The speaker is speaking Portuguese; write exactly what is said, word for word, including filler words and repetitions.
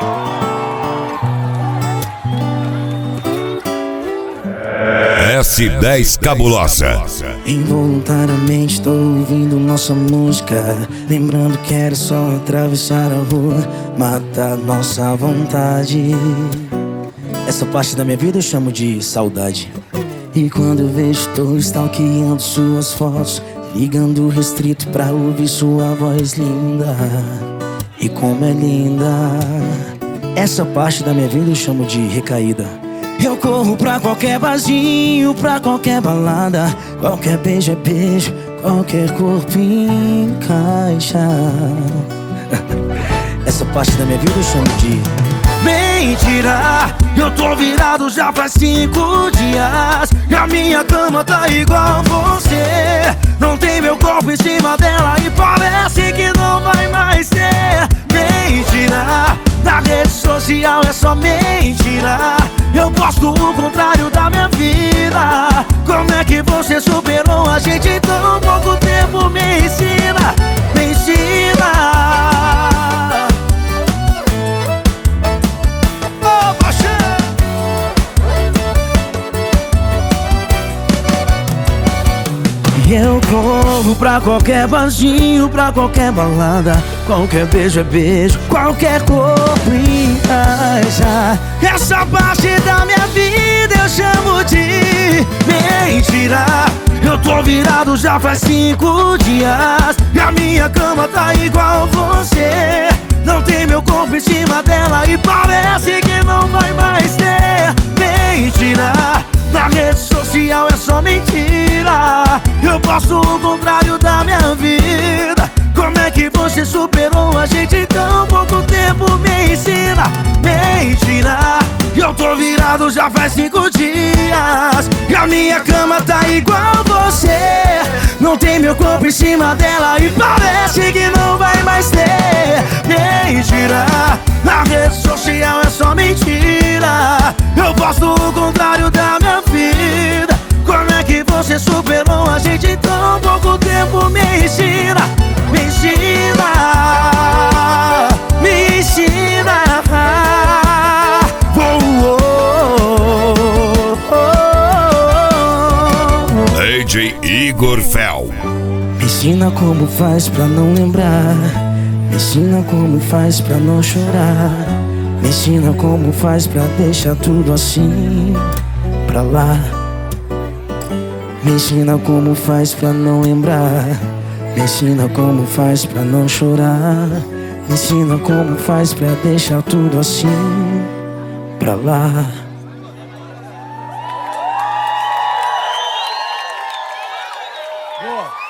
S dez Cabulosa. Involuntariamente tô ouvindo nossa música, lembrando que era só atravessar a rua, matar nossa vontade. Essa parte da minha vida eu chamo de saudade. E quando eu vejo, tô stalkeando suas fotos, ligando o restrito pra ouvir sua voz linda. E como é linda. Essa parte da minha vida eu chamo de recaída. Eu corro pra qualquer barzinho, pra qualquer balada, qualquer beijo é beijo, qualquer corpo encaixa. Essa parte da minha vida eu chamo de mentira. Eu tô virado já faz cinco dias e a minha cama tá igual a você. Não tem meu corpo em cima dela e parece que não vai mais ter. Mentira, na rede social é só mentira. Eu posto o contrário da minha vida. Como é que você superou a gente em tão pouco tempo? Me ensina, me ensina. Oh, paixão! Eu corro pra qualquer barzinho, pra qualquer balada, qualquer beijo é beijo, qualquer corpo encaixa. Essa parte da minha vida eu chamo de mentira. Eu tô virado já faz cinco dias e a minha cama tá igual a você. Não tem meu corpo em cima dela e parece que não vai mais ter. Mentira, na rede social é só mentira. Eu posto o contrário da minha vida. Como é que você superou a gente em tão pouco tempo? Me ensina, mentira. Eu tô virado já faz cinco dias e a minha cama tá igual a você. Não tem meu corpo em cima dela e parece que não vai mais ter. Mentira, na rede social é só mentira. Eu posto o contrário da minha vida. Como é que você superou a gente em tão pouco tempo? Me ensina, me ensina, me ensina. Oh, oh, oh, oh. D J Igor Fel. Me ensina como faz pra não lembrar. Me ensina como faz pra não chorar. Me ensina como faz pra deixar tudo assim pra lá. Me ensina como faz pra não lembrar. Me ensina como faz pra não chorar. Me ensina como faz pra deixar tudo assim pra lá. Boa.